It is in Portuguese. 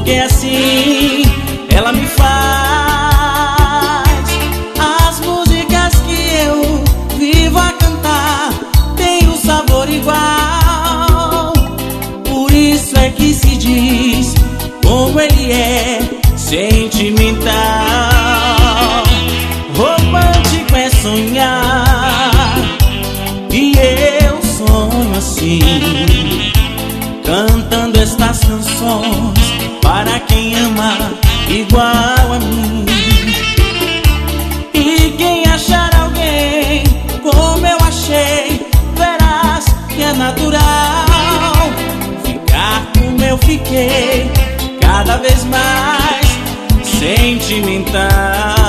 porque assim ela me faz. As músicas que eu vivo a cantar têm um sabor igual. Por isso é que se diz como ele é sentimental. Romântico é sonhar, e eu sonho assim, cantando estas canções para quem ama igual a mim. E quem achar alguém como eu achei, verás que é natural ficar como eu fiquei, cada vez mais sentimental.